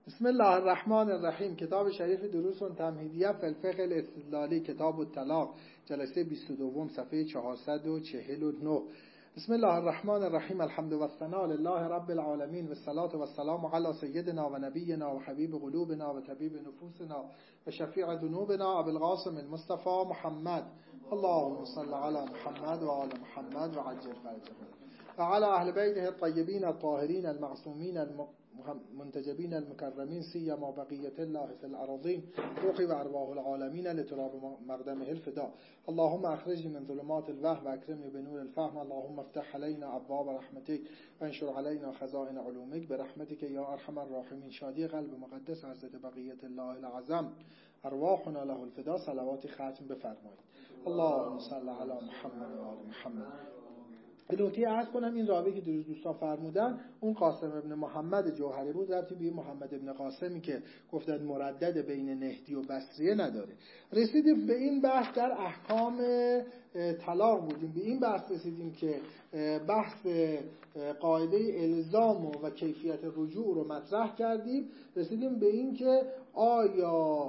بسم الله الرحمن الرحیم. کتاب شریف دروس تمهیدیه فی الفقه الاستدلالی، کتاب الطلاق، جلسه 22 صفحه 449. بسم الله الرحمن الرحیم. الحمد و الثناء لله رب العالمین و الصلاة و السلام علی سیدنا و نبینا و حبیب قلوبنا و طبیب نفوسنا و شفیع ذنوبنا ابو القاسم المصطفى محمد. اللهم صل علی محمد و آل محمد و عجل فرجهم و علی اهل بیته الطیبین الطاهرین المعصومین المنتجبین المکرمین سیما بقیت الله فی الارضین روحی و ارواح العالمین لتراب مقدمه الفدا. اللهم اخرجنی من ظلمات الوهم و اکرمنی بنور الفهم. اللهم افتح علینا ابواب رحمتک و انشر علینا خزائن علومک برحمتک یا ارحم الراحمین. شادی قلب مقدس حضرت بقیت الله العظم ارواحنا له الفدا. صلوات ختم بفرمایید. اللهم صل علی محمد و آل محمد. نکته عرض کنم این راوی که دیروز دوستان فرمودن اون قاسم ابن محمد جوهری بود، ربطی به محمد ابن قاسمی که گفتن مردد بین نهدی و بصریه نداره. رسیدیم به این بحث در احکام طلاق بودیم، به این بحث رسیدیم که بحث قاعده الزام و کیفیت رجوع رو مطرح کردیم. رسیدیم به این که آیا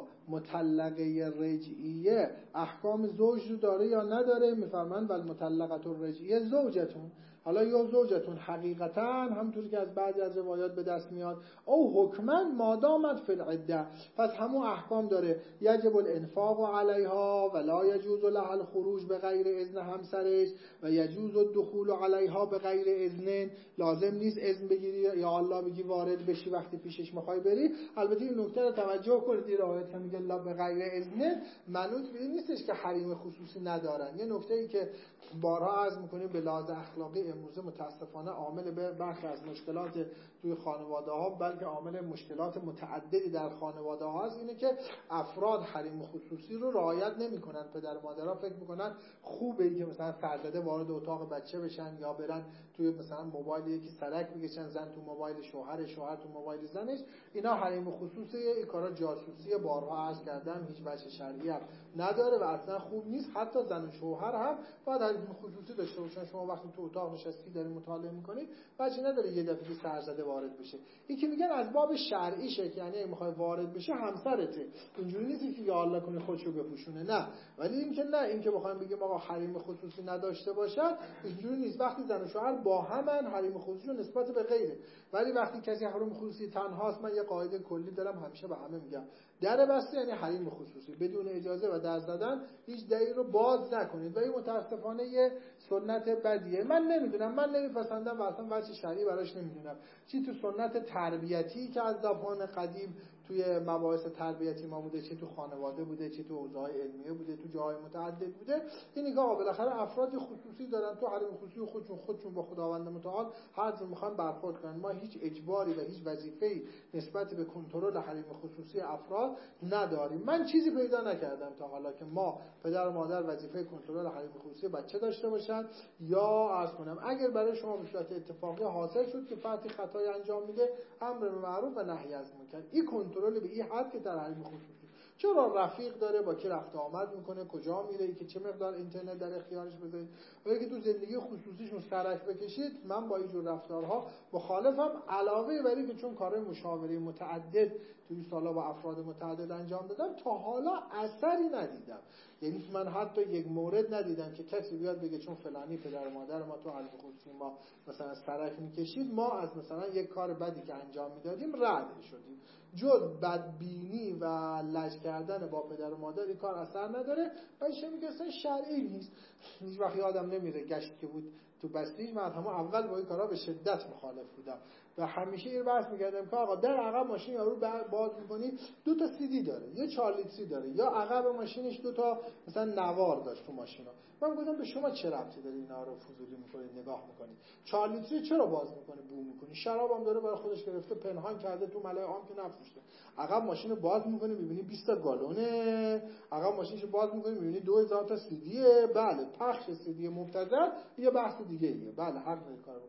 مطلقه رجعیه احکام زوج رو داره یا نداره. میفرمایند ول مطلقه الرجعیه زوجتون. حالا یا زوجتون حقیقتا همونطوری که از بعضی از روایات به دست میاد او حکما مادامت فی العده، پس همون احکام داره. یجب الانفاق علیها و لا یجوز لها الخروج بغیر اذن همسرش و یجوز الدخول علیها بغیر اذن. لازم نیست اذن بگیری یا الله بگی وارد بشی وقتی پیشش میخوای بری. البته این نکته رو توجه کنید، این روایت که میگه لا بغیر اذن منوط به این نیستش که حریم خصوصی ندارن. یه نکته‌ای که بارها عرض میکنیم به لحاظ اخلاقی امروزه متاسفانه عامل به برخی از مشکلات توی خانواده ها، بلکه عامل مشکلات متعددی در خانواده ها هست، اینه که افراد حریم خصوصی رو رعایت نمیکنن. پدر و مادرها فکر میکنن خوبه که مثلا سرزده وارد اتاق بچه بشن یا برن توی مثلا موبایل یکی سرک بکشن، زن تو موبایل شوهر، شوهر تو موبایل زنش. اینا حریم خصوصی، این کارا جاسوسی بارها عرض کردم هیچ وجه شرعی هم نداره و اصلا خوب نیست. حتی زن و شوهر هم باید حریم خصوصی داشته باشن. شما وقتی تو اتاق نشستی داری مطالعه میکنید وجه نداره یه دفعه سرزده وارد بشه. این که میگن از باب شرعیشه، که یعنی میخوای وارد بشه همسرته، اینجوری نیست که یا الله کنی خودشو بپوشونه، نه. ولی این که نه، این که بخوایم بگیم آقا حریم خصوصی نداشته باشد، اینجوری نیست. وقتی زن و شوهر با همن حریم خصوصی نسبت به غیره. ولی وقتی کسی حریم خصوصی تنهاست، من یه قاعده کلی دارم همیشه به همه میگم، در بسته یعنی حریم خصوصی، بدون اجازه و در زدن هیچ دری رو باز نکنید. و این متاسفانه یه سنت بدیه. من نمیدونم، من نمیپسندم و اصلا وجه شرعی براش نمیدونم. چی تو سنت تربیتی که از زمان قدیم توی مباحث تربیتی ما بوده، چی تو خانواده بوده، چی تو حوزه‌های علمیه بوده، تو جاهای متعدد بوده، اینی که بالاخره افراد خصوصی دارن تو حریم خصوصی خودشون با خداوند متعال هر جور میخوان برخورد کنن. ما هیچ اجباری و هیچ وظیفه‌ای نسبت به کنترل حریم خصوصی افراد نداریم. من چیزی پیدا نکردم تا حالا که ما پدر و مادر وظیفه کنترل حریم خصوصی بچه داشته باشن یا عرض کنم اگر برای شما به صورت اتفاقی حاصل شد که فردی خطایی انجام میده، امر به معروف و نهی از منکر. این کنترل به این حد که در حریم خصوصی چرا رفیق داره، با کی رفت آمد میکنه، کجا میره، که چه مقدار اینترنت در اختیارش بذارید، ولی که تو زندگی خصوصیشون سرک بکشید، من با این جور رفتارها مخالفم. علاوه بر این که چون کارهای مشاوره متعدد توی سالا با افراد متعدد انجام دادم، تا حالا اثری ندیدم. یعنی من حتی یک مورد ندیدم که کسی بیاد بگه چون فلانی پدر و مادر ما تو حریم خصوصی ما مثلا سرک میکشید، ما از مثلا یک کار بدی که انجام میدادیم رد شدیم. جز بدبینی و لج کردن با پدر و مادر این کار اثر نداره و این میگه اصلا شرعی نیست. هیچ وقت یادم نمیره گشت که بود تو بستیج، من همون اول با این کارا به شدت مخالف بودم و همیشه این بحث می‌کردم که آقا در عقب ماشین یارو باز می‌کنی 2 تا سی دی داره، یه 4 لیتری داره، یا عقب ماشینش 2 تا مثلا نوار داشت تو ماشینا. من گفتم به شما چه ربطی داره اینا رو فضولی می‌کنید نگاه می‌کنید؟ 4 لیتری چرا باز می‌کنه بو می‌کنی؟ شراب هم داره برای خودش گرفته پنهان کرده تو ملای عام که نفروشه. عقب ماشین رو باز می‌کنی می‌بینی 20 تا گالونه، عقب ماشینشو باز می‌کنی می‌بینی 2000 تا سی دیه. بله پخش سی دی مبتذل یه بحث دیگه ایه، بله حق داری کار بکنی.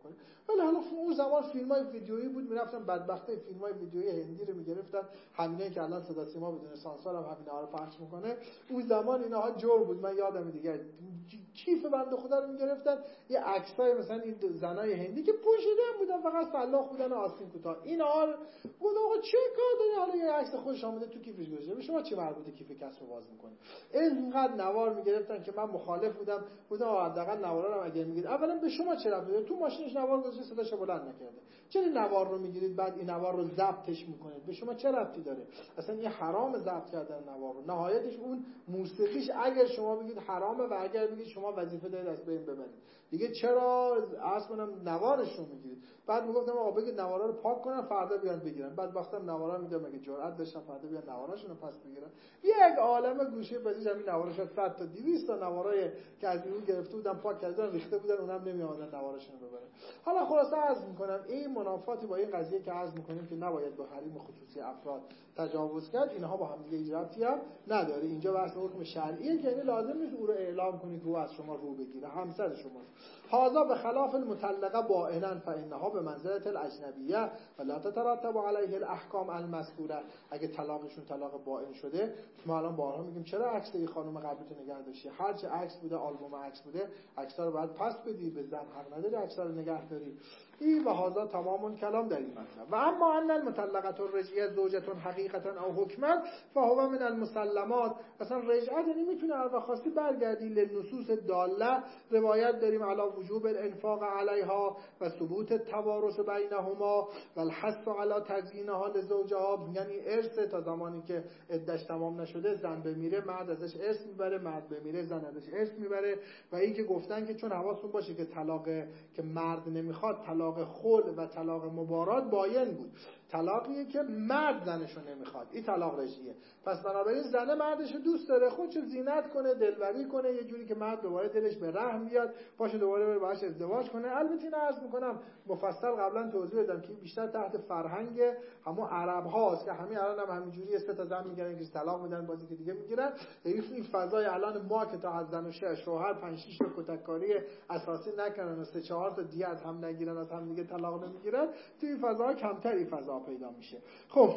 ولی حالا اون زمان فیلم‌های ویدیویی بود، میرفتن بدبخته فیلم‌های ویدیویی هندی رو میگرفتن، همینه که الان صدا سیما بدون سانسور هم همینا رو پخش میکنه. اون زمان اینها جور بود. من یادم دیگه کیف بنده خدا رو میگرفتن، یه عکسای مثلا این زنای هندی که پوشیده بودن، فقط سلاخ بودن و آستین کوتاه، اینا بود. آقا چه کار داره؟ حالا یه عکس خودش آمده تو کیفش گذاشته، به شما چه مربوطه کیف کسب باز میکنه؟ اینقدر نوار میگرفتن که من مخالف بودم حداقل نوارا رو اگه میگید اولا به شما چه ربطی داره؟ تو ماشینش نوار گذاشته صداش بلند نکرده، چرا نوار رو میگیرید بعد این نوار رو ضبطش میکنید؟ به شما چه ربطی داره؟ اصلا این حرام ضبط کردن نوار رو. نهایتش اون موسیقیش اگر شما بگید حرامه و اگر بگید شما وظیفه دارید از بین ببرید، دیگه چرا اصلا نوارش رو میگیرید؟ بعد میگفتم آقا بگید نوارا رو پاک کنن فردا بیان بگیرن. بعد وقتم نوارا میدم اگه جرأت داشتن فردا بیان نواراشون رو پس بگیرن. یک عالمه گوشه بازی همین نوارا شد 100 تا 200 تا نوارای که از اون گرفته بودن پاک کردن ریخته بودن، اونم نمیآمدن نواراشون رو ببرن. حالا خلاصه عرض میکنم این منافاتی با این قضیه که عرض میکنیم که نباید به حریم خصوصی افراد تجاوز کرد، اینها با هم دیگه هیچ ربطی هم نداره. اینجا بحث حکم شرعیه که یعنی لازم نیست او رو اعلام کنید که او از شما رو بگیره، همسر شما. هذا به خلاف المطلقه بائنا فانها به منزله الاجنبیه ولا تترتب علیه الاحکام المذکوره. اگه طلاقشون طلاق بائن شده، ما الان بارها میگیم چرا عکس این خانم قبلیتو نگه داشتی؟ هر چه عکس بوده، آلبوم عکس بوده، عکس‌ها رو باید پس بدی، به زن حق نداری عکس‌ها رو نگه داری. این و هذا تمام کلام در این مطلب. و اما ان المطلقه الرجعیه زوجة حقیقتا او حکما فهو من المسلمات. اصلا رجعت یعنی میتونه هر وقت خواستی برگردی لنصوص داله. روایت داریم علی وجوب الانفاق علیها و ثبوت التوارث بینهما و الحث علی تزیینها لزوجها. یعنی ارث تا زمانی که عدتش تمام نشده زن بمیره مرد ازش ارث میبره، مرد بمیره زن ازش ارث میبره. و این که گفتن که چون حواستون باشه که طلاق که مرد نمیخواد، طلاق خلع و طلاق مبارات باین بود. طلاقیه که مرد زنشو نمیخواد، این طلاق رجعیه. پس بنابراین زن مردشو دوست داره، خودشو زینت کنه، دلبری کنه، یه جوری که مرد دوباره دلش به رحم بیاد، باشه دوباره بره باهاش ازدواج کنه. البته اینو عرض میکنم مفصل قبلا توضیح دادم که بیشتر تحت فرهنگ همون عرب هاست که همین الان هم همینجوری سه تا زن میگیرن که طلاق میدن بازی که دیگه میگیرن. این فضای الان ما که تا از زن و شوهر 5 6 تا کتککاری اساسی نکنن و 3 4 تا دیگه از هم نگیرن، از هم دیگه طلاق نمیگیرن، تو این فضا کمتر این فضا پیدا میشه. خب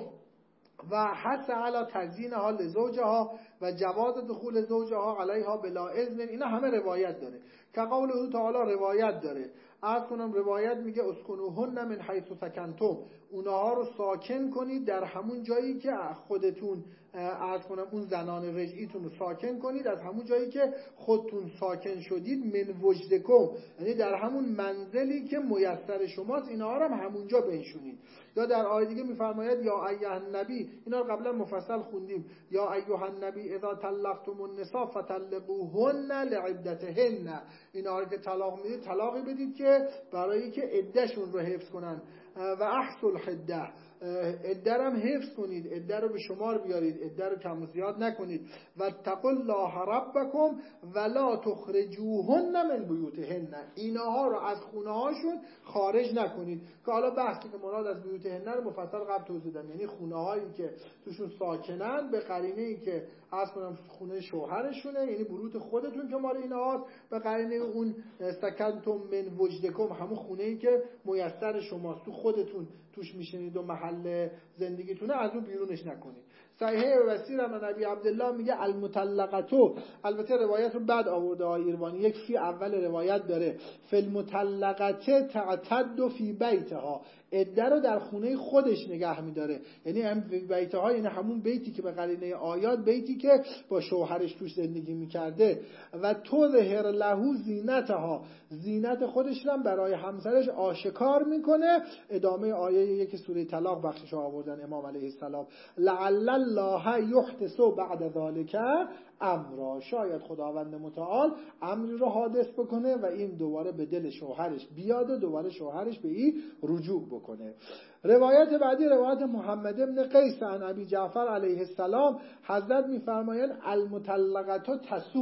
و حث علی تزیینها لزوجها و جواز دخول زوجها علیها بلا اذن. اینا همه روایت داره. که قوله تعالی روایت داره. عرض کنم روایت میگه اسکنوهن من حیث سکنتم، اونها رو ساکن کنید در همون جایی که خودتون، عرض کنم اون زنان رجعیتون رو ساکن کنید از همون جایی که خودتون ساکن شدید، من وجدکم، یعنی در همون منزلی که میسر شماست اینها رو هم همونجا بنشونید. یا در آیه دیگه میفرماید یا ایها النبی، اینا رو قبلا مفصل خوندیم، یا ایها النبی اذا طلقتم النساء فطلقوهن لعدتهن، اینا رو که طلاق میدید طلاقی بدید که برای که عدهشون رو حفظ کنن. و احصل العده، عده رو هم حفظ کنید، عده رو به شمار بیارید، عده رو کم و زیاد نکنید. و اتقوا الله ربکم ولا تخرجوهن من بیوتهن، اینها رو از خونه هاشون خارج نکنید. که حالا بحثی که مراد از بیوتهن رو مفصل قبل توضیح دادم، یعنی خونه هایی که توشون ساکنن به قرینه ای که اصلا خونه شوهرشونه، یعنی بروت خودتون که مال اینهاست، به قرینه اون سکنتم من وجدکم، همون خونه ای که میسر شماست، تو خودتون توش میشینید و محل زندگیتونه، از اون بیرونش نکنید. صحیح وسیر من نبی عبدالله میگه المطلقتو، البته روایت رو بعد آورده ایروانی، یک فی اول روایت داره فی المطلقته تعتد فی بیتها، عده رو در خونه خودش نگه میداره، یعنی هم بیتها یعنی همون بیتی که به قرینه آیات بیتی که با شوهرش توش زندگی میکرده. و تو ظهر له زینتها، زینت خودش رو برای همسرش آشکار میکنه. ادامه آیه یک سوره طلاق بخشش آوردن امام علیه السلام، لعل الله یحدث بعد ذلک امرا، شاید خداوند متعال امری رو حادث بکنه و این دوباره به دل شوهرش بیاد و دوباره شوهرش به این رجوع بکنه. روایت بعدی روایت محمد ابن قیس عن ابی جعفر علیه السلام، حضرت میفرمایند المطلقه تسوق،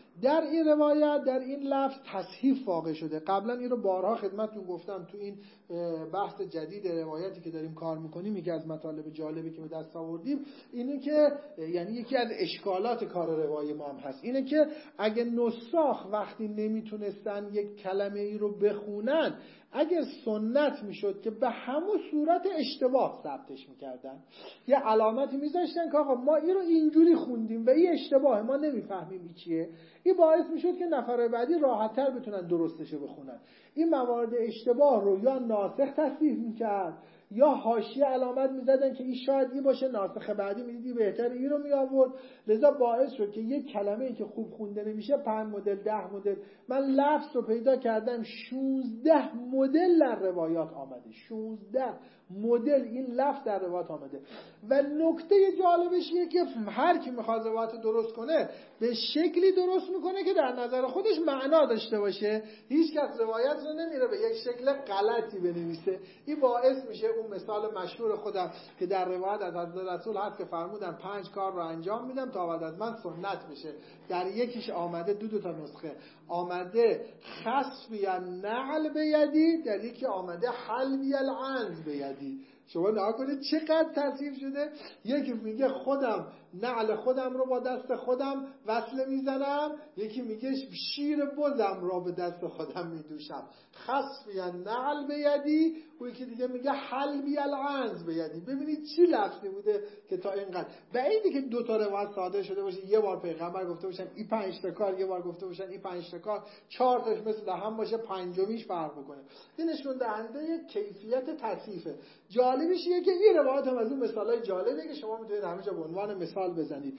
در این روایت، در این لفظ تصحیف واقع شده. قبلا این رو بارها خدمتتون گفتم تو این بحث جدید روایتی که داریم کار میکنیم. یکی از مطالب جالبی که به دست آوردیم اینه که یعنی یکی از اشکالات کار روایی ما هم هست اینه که اگه نساخ وقتی نمیتونستن یک کلمه ای رو بخونن، اگر سنت میشد که به همون صورت اشتباه ثبتش میکردن، یه علامتی میذاشتن که آقا ما این رو اینجوری خوندیم و این اشتباهه، ما نمیفهمیم این چیه، این باعث میشد که نفر بعدی راحت‌تر بتونن درستش بخونن. این موارد اشتباه رو یا ناسخ تصحیح میکرد یا حاشیه علامت میزدن که این شاید این باشه، ناسخ بعدی میدیدی بهتره این رو می آورد. لذا باعث شد که یک کلمه‌ای که خوب خونده نمیشه 5 مدل 10 مدل، من لفظ رو پیدا کردم 16 مدل در روایات آمده، 16 مدل این لفظ در روایات آمده. و نکته جالبش اینه که هر کی میخواد روایت درست کنه به شکلی درست میکنه که در نظر خودش معنا داشته باشه. هیچ کس روایت رو نمیره به یک شکل غلطی بنویسه. این باعث میشه اون مثال مشهور خودم که در روایت از حضرت رسول هست که فرمودن 5 کار رو انجام میدم تا بعد از من سنت بشه. در یکیش آمده دو تا نسخه آمده خسف یا نعل بیدی، در یکی آمده حلبی العنز بیدی. شما نها کنید چقدر تصحیف شده. یکی میگه خودم نعل خودم رو با دست خودم وصله میزنم، یکی میگه شیر بزم را به دست خودم میدوشم، خسف یا نعل بیدی، و یکی دیگه میگه حلبی العنز بیدی. ببینید چی لفظی بوده که تا اینقدر بعیده که دو تا روایت صادر شده باشه، یه بار پیغمبر گفته باشن این 5 تا کار، یه بار گفته باشن این 5 تا کار، 4 تاش مثل هم باشه، پنجمیش فرق بکنه. این نشون دهنده کیفیت تصحیفه. جالبیش اینه که این روایت هم از اون مثالای جالبه که شما میتونید همینجا به عنوان مثال بزنید.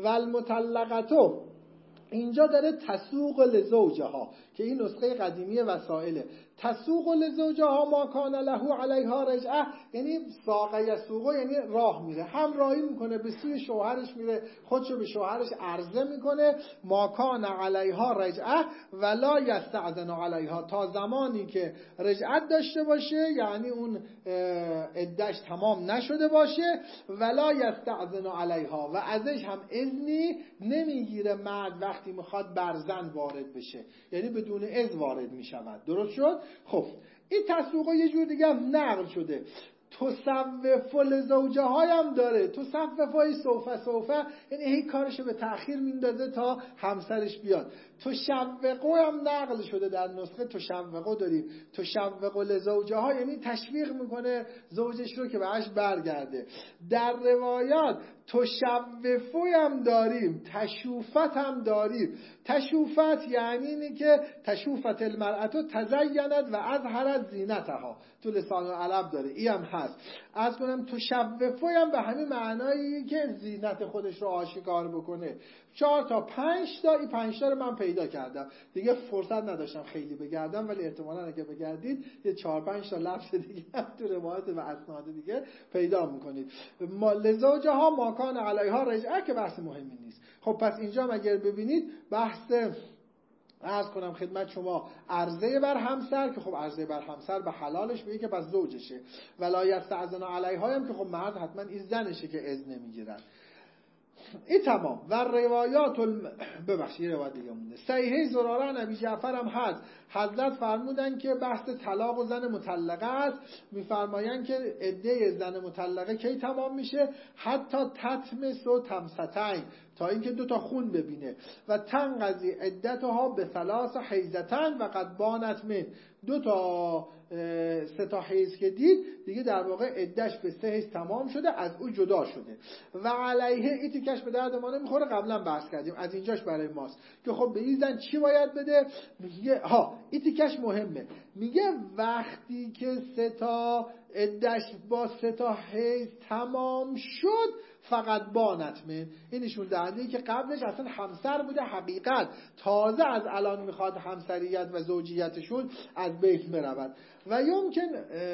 والمطلقتو اینجا داره تسوق لزوجها که این نسخه قدیمی وسائله. تسوق لزوجها ما کان له علیها رجعه، یعنی ساق یسوق یعنی راه میره، همراهی میکنه، به سوی شوهرش میره، خودشو به شوهرش عرضه میکنه. ما کان علیها رجعه ولا یستأذن علیها، تا زمانی که رجعت داشته باشه، یعنی اون عده‌اش تمام نشده باشه، ولا یستأذن علیها، و ازش هم اذنی نمیگیره مرد وقتی میخواد بر زن وارد بشه، یعنی بدون اذن وارد میشود. درست شد؟ خب این تسوقا یه جور دیگه هم نقل شده. تصوف لزوجهای هم داره. تصوفای صوفه یعنی هی کارشو به تأخیر میندازه تا همسرش بیاد. تشوقو هم نقل شده در نسخه تشوقو داریم. تشوق لزوجها یعنی تشویق میکنه زوجش رو که بهش برگرده. در روایات تشوفو هم داریم، تشوفت هم داریم. تشوفت یعنی اینی که تشوفت المرأة تزینت و اظهرت زینتها، تو لسان العرب داره، این هم هست. از کنم تشوفو هم به همین معنایی که زینت خودش رو آشکار بکنه. 4 تا 5 تا، این 5 تا رو من پیدا کردم دیگه، فرصت نداشتم خیلی بگردم، ولی احتمالاً اگه بگردید یه 4-5 تا لفظ دیگه هم تو روایت و اسناد دیگه پیدا میکنید. لزوجها ما کان علیها رجعه که بحث مهمی نیست. خب پس اینجا اگر ببینید بحث عرض کنم خدمت شما عرضه بر همسر، که خب عرضه بر همسر به حلالش میگه که پس زوجشه. ولا یستأذن علیها هم که خب مرد حتما این زنشه که اذن نمیگیرن. این تمام. و روایات ببخشید روایت دیگه مونده. صحیح زراره نبی جعفر هم هست. حضرت فرمودن که بحث طلاق و زن مطلقه است. میفرمایند که عده زن مطلقه کی تمام میشه؟ حتی تتمس و تمستین، تا اینکه 2 تا خون ببینه. و تنقضی عدتها به 3 حیضتن و قد بانت من، 2 تا 3 تا حیض که دید دیگه در واقع عدش به 3 حیض تمام شده، از او جدا شده. و علیه این تیکش به درد ما نمیخوره، قبلا بحث کردیم، از اینجاش برای ماست که خب به این زن چی باید بده. میگه این تیکش مهمه، میگه وقتی که 3 تا عدش با 3 تا حیض تمام شد فقط بانت من، این نشون دهنده که قبلش اصلا همسر بوده، حقیقت تازه از الان میخواد همسریت و زوجیتشون از بین برود. و یمکن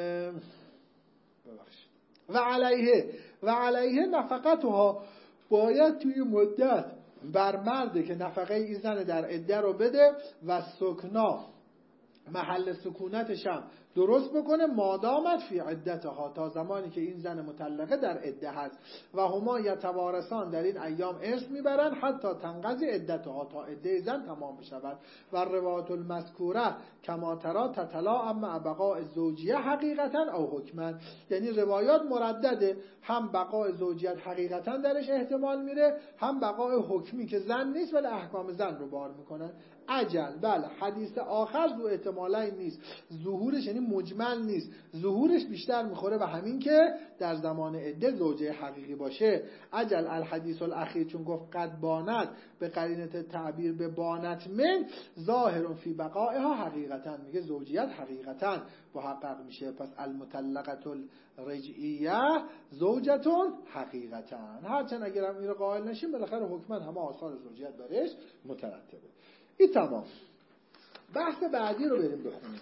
و علیه نفقتها، باید توی مدت بر مرده که نفقه این زن در عده رو بده، و سکنا محل سکونتش هم درست بکنه مادامت فی عدتها، تا زمانی که این زن مطلقه در عده هست. و هما یتوارثان، در این ایام ارث میبرن، حتی تنقضی عدتها، تا عده زن تمام بشود. و روایت المذکوره کما ترا تتلا اما بقاء زوجیه حقیقتا او حکما، یعنی روایات مردده، هم بقاء زوجیت حقیقتا درش احتمال میره، هم بقاء حکمی که زن نیست ولی احکام زن رو بار میکنن. عجل، بله، حدیث آخر ذو احتمالین نیست، ظهورش یعنی مجمل نیست، ظهورش بیشتر میخوره و همین که در زمان عده زوجه حقیقی باشه. عجل الحدیث الاخیر، چون گفت قد بانت به قرینه تعبیر به بانت من ظاهر فی بقائها حقیقتا، میگه زوجیت حقیقتا محقق میشه. پس المطلقه الرجعیه زوجتون حقیقتا، هرچند اگرم این رو قائل نشیم بالاخره حکما همه آثار زوجیت برش مترتبه. این تمام. بحث بعدی رو بریم بخونیم.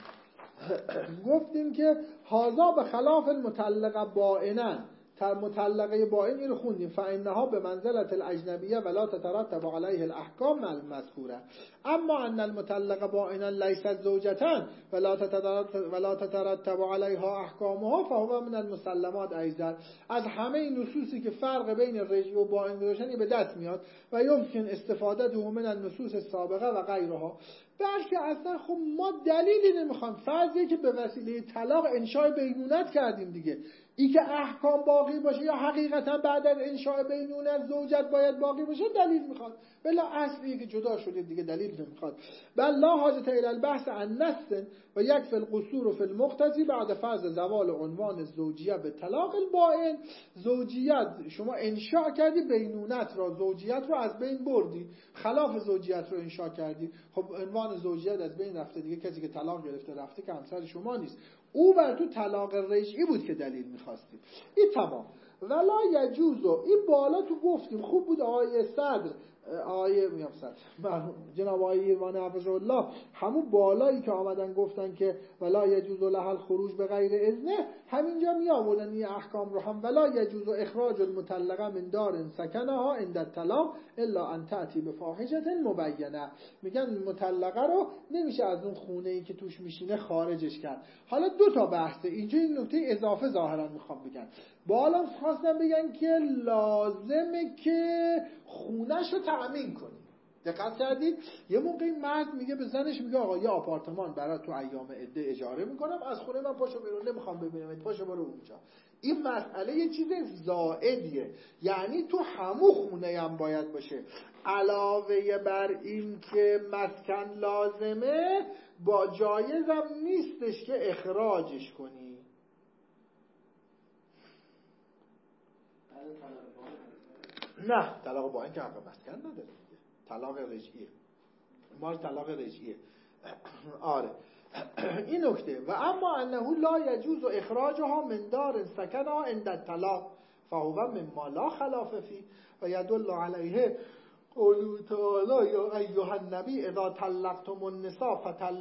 گفتیم که هازا به خلاف المطلقه بائنن، مطلقه بائن رو خوندیم، فانها به منزلت الاجنبیه ولا تترتب علیه الاحکام المذکوره، اما ان المطلقه بائنا لیست زوجتا ولا تترتب علیها احکامها فهو من المسلمات ایضا. از همه نصوصی که فرق بین رجعی و بائن روشنی به دست میاد و یمکن استفادته من النصوص السابقه و غیرها. بلکه اصلا خب ما دلیلی نمیخوام، فرضیه که به وسیله طلاق انشاء بینونت کردیم دیگه، این که احکام باقی باشه یا حقیقتا بعد از انشاء بینونت زوجت باید باقی باشه دلیل میخواد، بلا اصلیه که جدا شده دیگه دلیل نمیخواد. بل لا حاجت الی البحث عن نص و یکفی القصور فی المقتضی بعد فرض زوال عنوان زوجیه به طلاق البائن. زوجیت شما انشاء کردی، بینونت را، زوجیت رو از بین بردی، خلاف زوجیت رو انشاء کردی، خب عنوان زوجیت از بین رفته دیگه، کسی که طلاق گرفته رفته که همسر شما نیست. او بر تو طلاق رجعی بود که دلیل می‌خواستیم. این تمام. ولا یجوزو، این بالا تو گفتیم خوب بود. آیه صدر، جناب آقای ایروانی حفظه الله، همون بالایی که آمدن گفتن که ولا یجوز له الخروج به غیر اذنه، همینجا می آوردن این احکام رو هم. ولا یجوز اخراج المطلقه من دار سکنها عند الطلاق الا ان تأتی بفاحشه مبینه. میگن مطلقه رو نمیشه از اون خونه ای که توش میشینه خارجش کرد. حالا دو تا بحثه اینجا، این نکته اضافه ظاهرا میخوام بگن. بالا خواستن بگن که لازمه که خونش رو تأمین کنی. دقت کردید؟ یه موقعی مرد میگه به زنش، میگه آقا یه آپارتمان برای تو ایام عده اجاره میکنم، از خونه من پاشو بیرون، نمیخوام ببینم، پاشو برو اونجا. این مسئله یه چیز زائدیه، یعنی تو همون خونه هم باید باشه. علاوه بر این که مسکن لازمه، با جایزم نیستش که اخراجش کنی. نه، طلاق با این که حق مسکن نداره، طلاق رجعیه، مال طلاق رجعیه. آره این نکته. و اما انه لا یجوز اخراجها من دار سکنها عند الطلاق فهو مما لا خلاف فيه و یدل علیه قوله تعالی یا ایها النبی اذا طلقتم النساء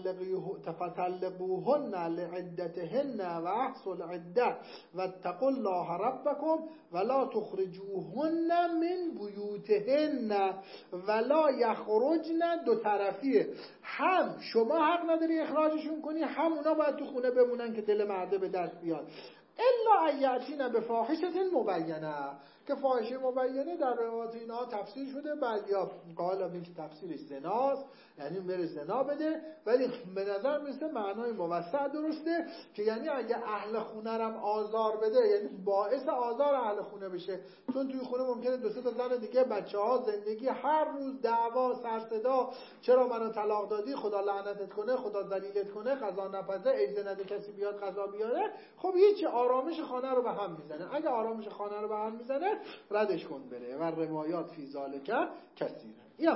فطلقوهن لعدتهن و احصوا العده واتقوا الله ربكم ولا تخرجوهن من بیوتهن ولا یخرجن. دو طرفیه، هم شما حق نداری اخراجشون کنی، هم اونا باید تو خونه بمونن که دل مرده به دست بیاد. الا ایاتینا به فاحشه مبینه، که فاحشه مبینه در روایات اینا تفسیر شده، بعضیا قال این که تفسیرش زناست، یعنی بره زنا بده، ولی به نظر میسه معنای موسع درسته که یعنی اگه اهل خونه رم آزار بده، یعنی باعث آزار اهل خونه بشه، چون توی خونه ممکنه دو سه تا زن دیگه، بچه‌ها، زندگی، هر روز دعوا، سر صدا، چرا منو طلاق دادی، خدا لعنتت کنه، خدا ذلیلت کنه، قضا نپزه، ایزه نده کسی بیاد قضا بیاره. خب هیچ آرامش خانه رو به هم میزنه. اگه آرامش خانه رو به هم میزنه ردش کن بره. و روایات فی ذالک کثیره.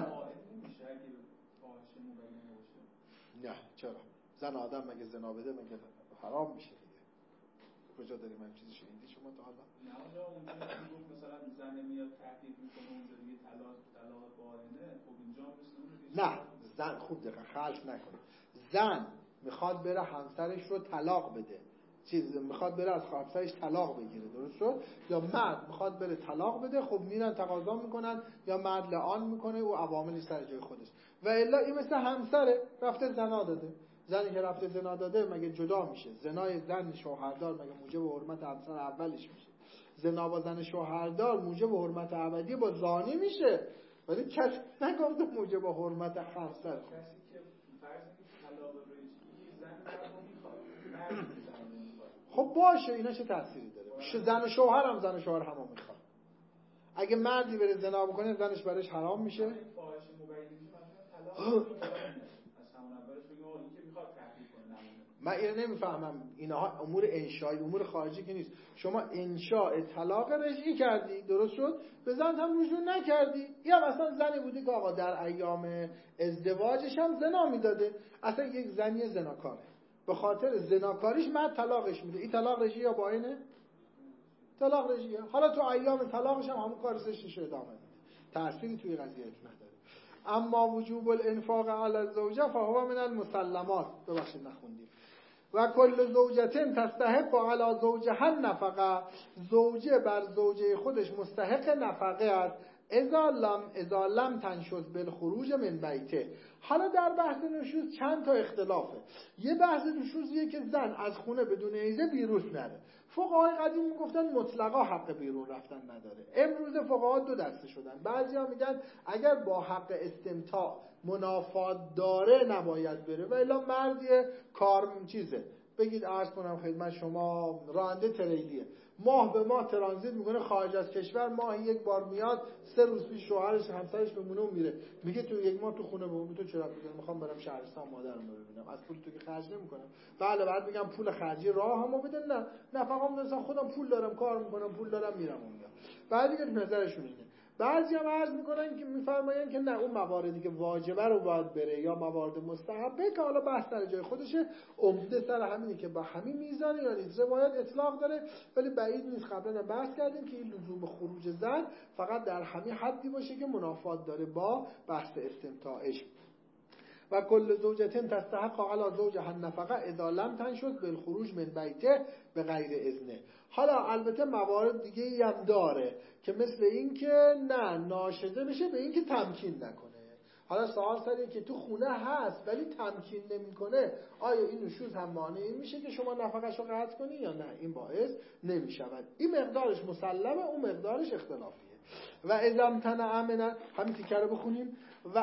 نه چرا؟ زن آدم مگه زنا بده مگه حرام میشه دیگه؟ کجا داریم هم چیزی شنیدی شما تا حالا؟ نه آنجا اونجا که مثلا زن میاد تهدید میکنه اونجا دیگه طلاق بائنه، خب اینجا مثل نه، زن خوب دقیقا خلط نکنه. زن میخواد بره همسرش رو طلاق بده، میخواد بره از همسرش طلاق بگیره، درست شد؟ یا مرد میخواد بره طلاق بده، خب میرن تقاضا میکنن یا مرد لعان میکنه و عواملی سر جای خودش. و الا این مثل همسره رفته زنا داده، زنی که رفته زنا داده مگه جدا میشه؟ زنای زن شوهردار مگه موجب حرمت همسر اولش میشه؟ زنا با زن شوهردار موجب حرمت ابدی با زانی میشه، ولی کسی نگفته موجب حرمت همسر. کسی که فرض کنید طلاق رجعی زن رو میخواد، خب باشه، اینا چه تأثیری داره؟ زن شوهر هم زن شوهر همو میخواد. اگه مردی بره زنا بکنه زنش برایش حرام میشه. فاحشه مبینی مثلا طلاق از همون اولش بگه این که میخواد تحقیق کنه. من اینو نمیفهمم، اینها امور انشایی، امور خارجی که نیست. شما انشاء طلاق رجعی کردی، درست شد، به زن هم رجوع نکردی، یا مثلا زنی بودی که آقا در ایام ازدواجش هم زنا میداده، اصلا یک زنی زناکاره، به خاطر زناکاریش مرد طلاقش میده، این طلاق رجعی یا باینه؟ طلاق رجعیه. حالا تو ایام طلاقش هم همون کار زشتش رو ادامه میده، تأثیری توی قضیه نداره. اما وجوب الانفاق علی الزوجه فهو من المسلمات. ببخشید نخوندیم. و کل زوجتین تستحق علی زوجها النفقه، زوجه بر زوجه خودش مستحق نفقه است اذا لم تنشز بالخروج من بیته. حالا در بحث نشوز چند تا اختلافه. یه بحث نشوزیه که زن از خونه بدون اجازه بیرون نره. فقهای قدیم میگفتن مطلقا حق بیرون رفتن نداره. امروز فقها دو دسته شدن. بعضیا میگن اگر با حق استمتاع منافات داره نباید بره، و الا مردی کار چیزه، بگید عرض کنم خدمت شما راننده تریلیه، ماه به ماه ترانزیت میکنه خارج از کشور، ماهی یک بار میاد، 3 روز پیش شوهرش همسرش بمونه و میره، میگه تو یک ماه تو خونه بمون، تو چرا میگه میخوام برم شهرستان مادرم رو ببینم، از پول تو که خرج نمیکنم. بله بعد میگم پول خرجی راهمو بده، نه نفقام مثلا خودم پول دارم کار میکنم، پول دارم میرم اونجا. بعد دیگه نظرشون اینه. بعضی هم عرض میکنن که میفرماین که نه، اون مواردی که واجبه رو باید بره یا موارد مستحبه که حالا بحث در جای خودشه، عمده سر همینه که با همین میزان یا نیز روایت اطلاق داره، ولی بعید نیست. قبلا باز کردیم که این لزوم خروج زن فقط در همین حدی باشه که منافات داره با بحث استمتاعش. و کل زوجتین تستحق علی زوجها النفقه اذا لم تنشز بالخروج من بیته به غیر اذنه. حالا البته موارد دیگه ای هم داره که مثل این که نه ناشزه بشه به این که تمکین نکنه. حالا سوال سریه که تو خونه هست ولی تمکین نمیکنه، آیا این نشوز هم مانع میشه که شما نفقش رو قطع کنی یا نه؟ این باعث نمیشود. این مقدارش مسلمه، اون مقدارش اختلافیه. و اذا امتنع من، همین تیکه رو بخونیم. و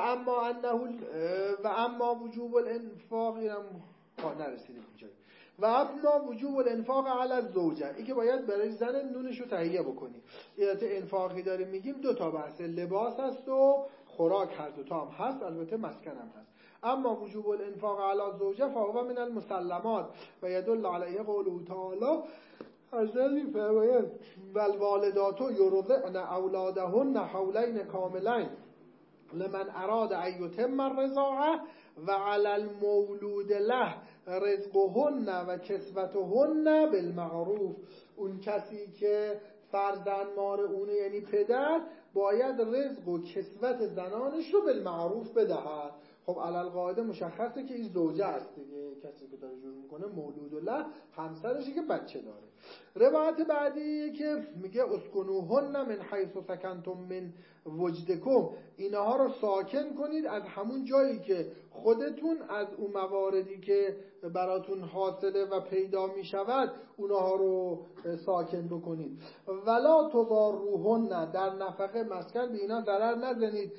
اما وجوب الانفاق، نرسیدیم اینجا. و اما وجوب الانفاق علی الزوجه، این که باید برای زن نونشو تهیه بکنی. البته انفاقی داریم میگیم 2 تا بحث، لباس هست و خوراک، هر 2 تا هم هست، البته مسکن هم هست. اما وجوب الانفاق علی الزوجه فهو من المسلمات و یدل علیه قوله تعالی، حضرت فرمایند والوالدات یرضعن اولادهن حولین کاملین لمن اراد ان یتم الرضاعه و علی المولود له رزقهن و کسوتهن بالمعروف. اون کسی که فرزند مار اونه یعنی پدر باید رزق و کسوت زنانش رو بالمعروف بدهد. خب علل قاعده مشخصه که این زوجه است دیگه، کسی که داره جور میکنه مولود له همسرشه که بچه داره. روایت بعدی که میگه اسکنوهن من حیث سکنتم من وجدکم، اینها رو ساکن کنید از همون جایی که خودتون از اون مواردی که براتون حاصله و پیدا میشود اونها رو ساکن بکنید. ولا تضاروهن، در نفقه مسکن به اینا ضرر نزنید.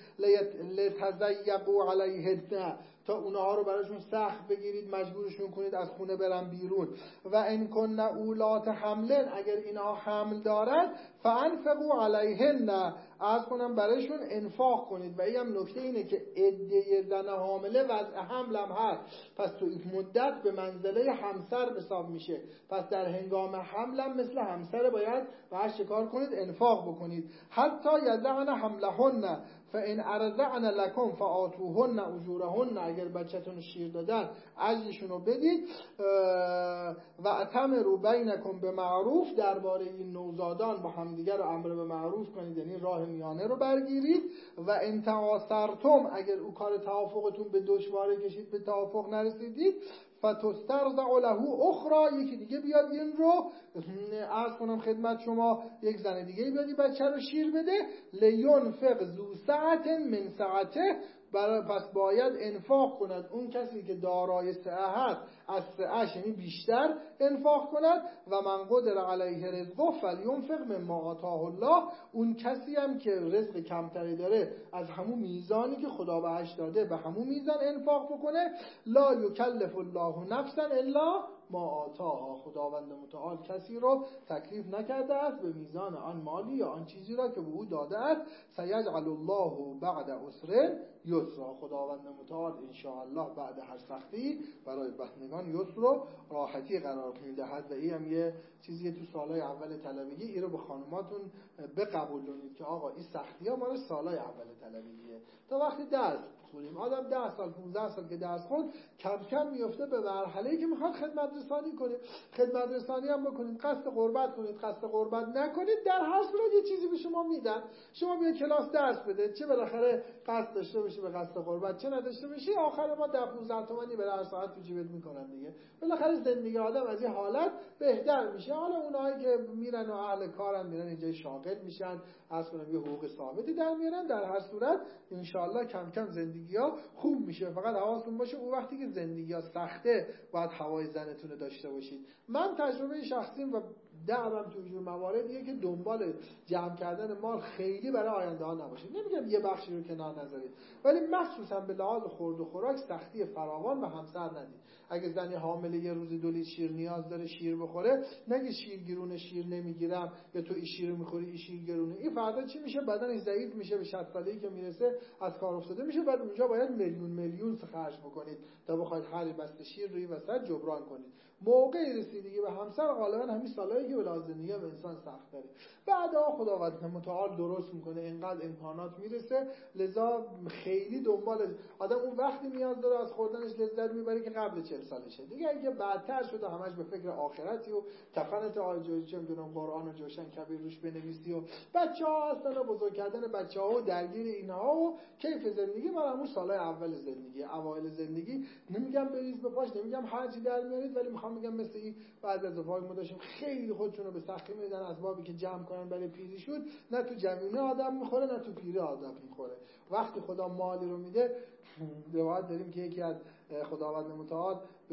لتضیقوا علیهن، تا اونها رو براشون سخت بگیرید، مجبورشون کنید از خونه برن بیرون. و ان کن اولات حملن، اگر اینها حمل دارن فانفقوا علیهن، از کنم برایشون انفاق کنید. و این نکته اینه که عده زن حامله وضع حمل هم هست، پس تو این مدت به منزله همسر حساب میشه، پس در هنگام حمل هم مثل همسر باید باید شکار کنید، انفاق بکنید. حتی یضعن حملهن فان ارضعن لکم فآتوهن اجورهن، اگر بچه‌تون شیر دادن اجرشون رو بدید. و اتمروا بینکم به معروف، درباره این نوزادان با همدیگر رو امر به معروف کنید، یعنی راه میانه رو برگیرید. و ان تعاصرتم، اگر او کار توافقتون به دشواری کشید، به توافق نرسیدید، فتسترضع له اخرى، یکی دیگه بیاد این رو عرض کنم خدمت شما، یک زن دیگه بیاد این بچه رو شیر بده. لینفق ذو سعة من سعته، پس باید انفاق کند اون کسی که دارای سعه از سعه‌اش یعنی بیشتر انفاق کند و من قدر علیه رزقه فلینفق مما آتاه الله، اون کسی هم که رزق کمتری داره از همون میزانی که خدا بهش داده به همون میزان انفاق بکنه. لا یکلف الله نفسا الا ما آتاها، خداوند متعال کسی رو تکلیف نکرده است به میزان آن مالی یا آن چیزی را که به او داده است. سیجعل الله بعد عسر یسرا، خداوند متعال ان شاء الله بعد هر سختی برای بندگان یسر و راحتی قرار میدهد. و این هم یه چیزی تو سالهای اول طلبگی این رو به خانماتون بقبولونید که آقا این سختی ها مال سالهای اول طلبگیه. تا وقتی درس خونیم آدم 10 سال 15 سال که درس خوند کم کم میفته به مرحله‌ای که میخواد خدمت رسانی کنه. خدمت رسانی هم بکنید، قصد قربت کنید، قصد قربت نکنید، در هر صورت یه چیزی به شما میدن. شما بیا کلاس درس بده، چه بالاخره قصد داشته باشی به قصد قربت چه نداشته باشی، آخر ما 10-15 تومانی به هر ساعت تو جیبت میکنن دیگه. بالاخره زندگی آدم از این حالت بهتر میشه. حالا اونایی که میرن و اهل کارن میرن اینجا شاغل میشن، از کنم یه حقوق ثابتی در میارن، در هر صورت ان شاء الله کم کم زندگی‌ها خوب میشه. فقط حواستون باشه اون وقتی که زندگی‌ها سخته باید هوای زنتون رو داشته باشید. من تجربه شخصیم و دعوام تو اینجور مواردیه که دنبال جمع کردن مال خیلی برای آینده ها نباشید. نمیگم یه بخشی رو کنار نذارید، ولی مخصوصا به لحاظ خورد و خوراک سختی فراوان به همسر ندید. اگه زنی حامله یه روزی 2 لیتر شیر نیاز داره شیر بخوره، نگی شیر گرونه شیر نمیگیرم یا تو این شیر میخوری این شیر گرونه. این فردا چی میشه؟ بدنش ضعیف میشه، به 60 سالگی که میرسه از کار افتاده میشه. بعد اونجا باید میلیون خرج بکنید تا بخواید هر بسته شیر روی وسط جبران کنید. موقع رسیدگی به همسر غالبا همین سالایی که به لازمیه به انسان سخت داره. بعدا خداوند متعال درست میکنه، اینقدر امکانات میرسه. لذا خیلی دنبال آدم اون وقتی نیاز داره از خوردنش لذت میبره که قبل 40 سالشه. دیگه اگه بعدتر شده همش به فکر آخرتی و کفنت آجوری چه میدونم قرآن و جوشن کبیر روش بنویسی و بچه‌ها هستن و بزرگ کردن بچه‌ها و درگیر اینها و کیف زندگی. من همون سالای اول زندگی، اوایل زندگی نمیگم بریز به پاش، نمیگم هرچی در میارید، ولی میخوام بگم مثل این بعد از ازدواج ما داشتیم خیلی خودشون رو به سختی میدن اسبابی که جمع کنن برای پیری شد. نه تو جمیونه آدم میخوره نه تو پیری آدم میخوره. وقتی خدا مالی رو میده، روایت داریم که یکی از خداوند متعال به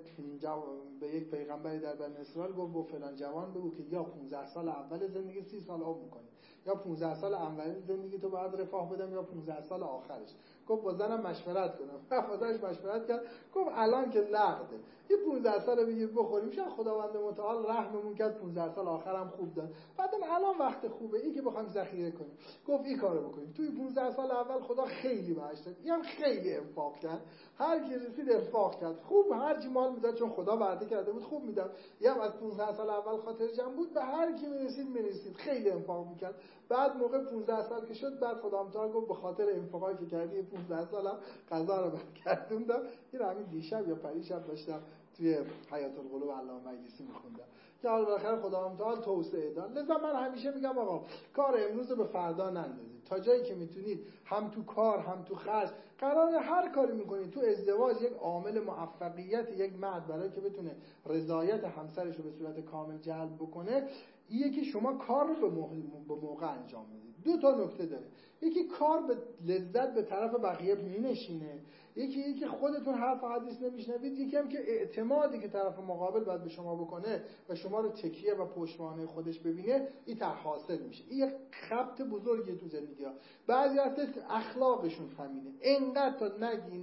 یک پیغمبری در بنی اسرائیل گفت با فلان جوان بگو که یا 15 سال اول زندگی 30 سال عمر میکنی، یا 15 سال اول زندگی تو بعد رفاه بدم، یا 15 سال آخرش. گفت با زنم مشورت کنم. خداش مشورت کرد، گفت الان که نقده یه 15 سال بگیر بخوریم، شاید خداوند متعال رحممون کرد 15 سال آخرم خوب داد، بعدم الان وقت خوبه ای که بخوایم ذخیره کنیم. گفت این کارو بکنیم. توی 15 سال اول خدا خیلی بهش داد، اینم خیلی انفاق کرد، هر کی رسید انفاق کرد، خوب هر چی مال میداد چون خدا وعده کرده بود خوب میداد. یه از 15 سال اول خاطر جمع بود، به هر کی میرسید خیلی انفاق میکرد. بعد موقع 15 سال که شد، بعد خدا متعال گفت به خاطر انفاقایی که کردی 15 سالم قضا رو برگردوندم. این همین دیشب یا پریشب داشتم توی حیات القلوب علامه مجلسی میخوندم که حالا بالاخره خدا متعال توسعه داد. لذا من همیشه میگم آقا کار امروز رو به فردا نندازید، تا جایی که میتونید هم تو کار هم تو خرج. قراره هر کاری میکنید تو ازدواج یک عامل موفقیت یک مرد برای که بتونه رضایت همسرش رو به صورت کامل جلب بکنه اینه که شما کار رو به موقع انجام بدید. 2 تا نکته داره. یکی کار به لذت به طرف بقیه مینشینه، یکی خودتون حرف حدیث نمیشنوید، یکی هم که اعتمادی که طرف مقابل باید به شما بکنه و شما رو تکیه و پشتوانه خودش ببینه این حاصل میشه. این یک خبط بزرگیه تو زندگی ها. بعضی هست اخلاقشون همینه، اینقدر تا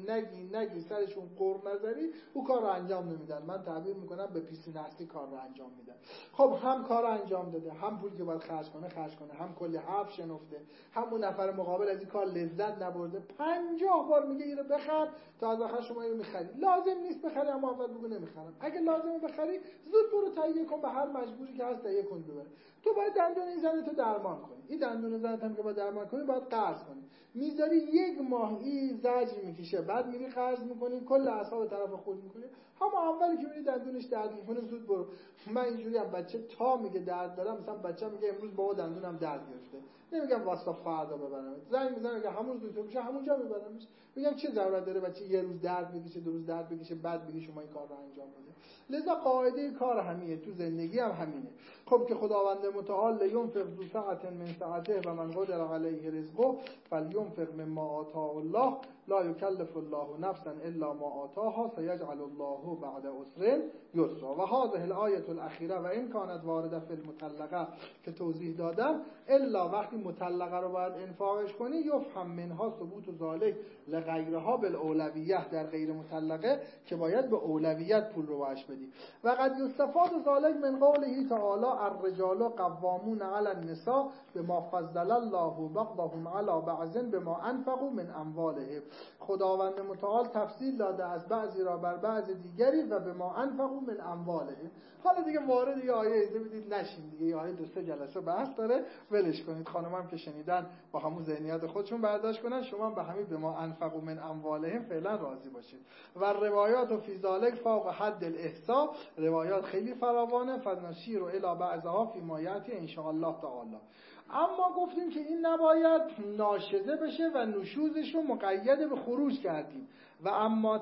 نگی سرشون قرم نذاری او کار رو انجام نمیدن. من تعبیر میکنم به پیسی نحسی کار رو انجام میدن. خب هم کار رو انجام داده، هم پول که باید خرج کنه، هم کلی حرف شنفته، هم اون نفر مقابل از این کار لذت نبرده. 50 بار میگه اینو بخر تا از آخر شما اینو میخری. لازم نیست بخری، اما اول بگو نمیخرم. اگه لازمه بخری زود برو تهیه کن، به هر مجبوری که هست تهیه کن ببر. تو باید دندون این زنتو درمان کنی. این دندون زنت هم که باید درمان کنی باید قرض کنی. میذاری 1 ماه این زجر میکشه، بعد میری قرض میکنی، کل اعصاب طرف خورد میکنی. اما اولی که میری دندونش درد میکنه زود برو. من اینجوری هم بچه تا میگه درد دارم، مثلا بچه میگه امروز بابا دندونم درد گرفته، نمیگم واسه فردا ببرم، زنگ میزنم که همون روز دکتر میشه همونجا میبرمش. میگم چه ضرورت داره بچه یه روز درد بکشه 2 روز درد بکشه بعد بگی شما این کار رو انجام بده. لذا قاعده کار همینه، تو زندگی هم همینه. خب که خداوند متعال ینفق ذو سعة من سعته و من قدر علیه رزقه فلینفق مما آتاه الله لا یکلف الله نفسا الا ما آتاها سیجعل الله بعد عسر یسرا. و هذه الآیه الاخیره و این کانت وارده فی المطلقه که توضیح دادم، الا وقتی مطلقه رو باید انفاقش کنی یفهم منها ثبوت ذالک لغیرها بالاولویه، در غیر مطلقه که باید به اولویت پول رو باش بدی. و قد یستفاد ذالک من قوله تعالی الرجال قوامون علی النساء بما فضل الله بعضهم علی بعض بما انفقوا من اموالهم. خداوند متعال تفصیل داده از بعضی را بر بعض دیگری و بما انفقوا من اموالهم. حالا دیگه وارد یه آیه ایزه بدید نشین دیگه، یه آیه 2-3 جلسه بحث داره، ولش کنید. خانمم که شنیدن با همون ذهنیت خودشون برداشت کنن، شما به همین بما انفقوا من اموالهم فعلا راضی باشید. و روایات فی ذالک فوق حد الاحصاء، روایات خیلی فراوانه، فنشیر الی بعضها فی ما یاتی ان شاء الله تعالی. اما گفتیم که این نباید ناشزه بشه و نشوزش رو مقید به خروج کردیم. و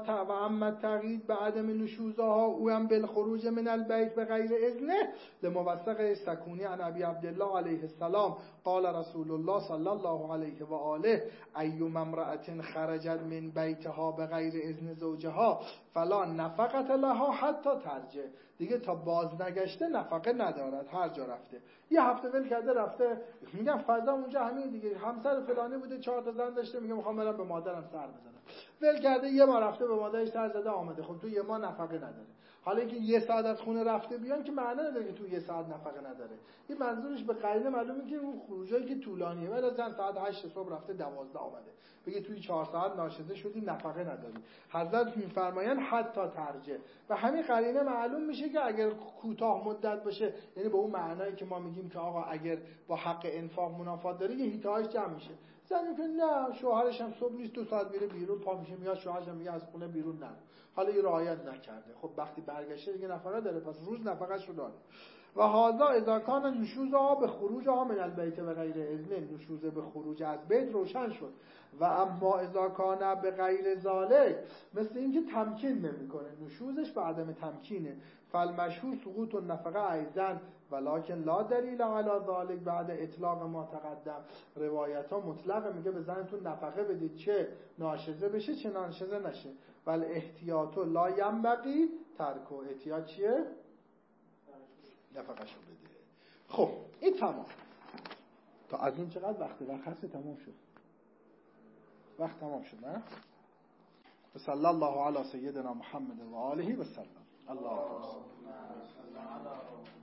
اما تقیید به عدم نشوزها او هم بالخروج من البیت به غیر اذنه لموثق سکونی عن ابی عبدالله علیه السلام قال رسول الله صلی الله علیه و آله ایما امرأة خرجت من بیتها به غیر اذن زوجها فلا نفقت لها حتی ترجع. دیگه تا باز نگشته نفقه ندارد، هر جا رفته. یه هفته ول کرده رفته، میگم فضا اونجا همین دیگه، همسر فلانی بوده 4 تا زن داشته، میگم میخوام برم به مادرم سر بزنم، ول کرده یه ما رفته به مادرش سر زده آمده. خب تو یه ما نفقه نداره. حالا اینکه یه ساعت از خونه رفته بیان که معنی نداره که تو یه ساعت نفقه نداره. این منظورش به قرینه معلومه که اون خروجایی که طولانیه، ولی مثلا ساعت 8 صبح رفته 12 آمده، بگه توی 4 ساعت ناشزه شدی نفقه نداری. حضرت میفرمایند حتی ترجع. و همین قرینه معلوم میشه که اگر کوتاه مدت باشه، یعنی به اون معنایی که ما میگیم که آقا اگر با حق انفاق منافات داره، یه هیتهاش جمع میشه. زنی که نه شوهرش هم صبح نیست 2 ساعت میره بیرون، پا میشه میاد، شوهرش هم میگه از خونه بیرون نرو، حالا این رعایت نکرده، خب وقتی برگشته دیگه نفقه داره، پس روز نفقه‌شو داره. و هذا اذا کان نشوزها به خروجها من البیت و غیر اذن، نشوز به خروج از بیت روشن شد. و اما اذا کان به غیر ذالک، مثل اینکه تمکین نمیکنه، نشوزش به عدم تمکینه، فالمشهور سقوط النفقه ایضا ولکن لا دلیل علی ذالک بعد اطلاق ما تقدم. روایت ها مطلق میگه به زنتون نفقه بدید، چه ناشزه بشه چه ناشزه نشه. ول احتیاط لا ینبغی ترک. احتیاط چیه؟ نفقه‌شو بده. خب این تمام. تا از این چقدر وقت هست؟ تمام شد. وقت تمام شد نه؟ صلی الله علی سیدنا محمد و آله و سلم. الله